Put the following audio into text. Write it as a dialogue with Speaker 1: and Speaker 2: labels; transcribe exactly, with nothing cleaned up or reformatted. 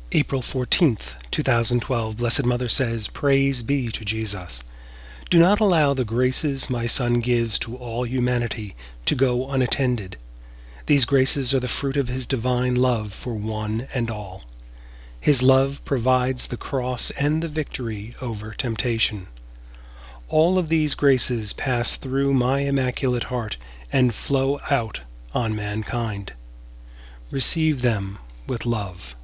Speaker 1: April fourteenth, two thousand twelve, Blessed Mother says, Praise be to Jesus. Do not allow the graces my Son gives to all humanity to go unattended. These graces are the fruit of His divine love for one and all. His love provides the cross and the victory over temptation. All of these graces pass through my Immaculate Heart and flow out on mankind. Receive them with love.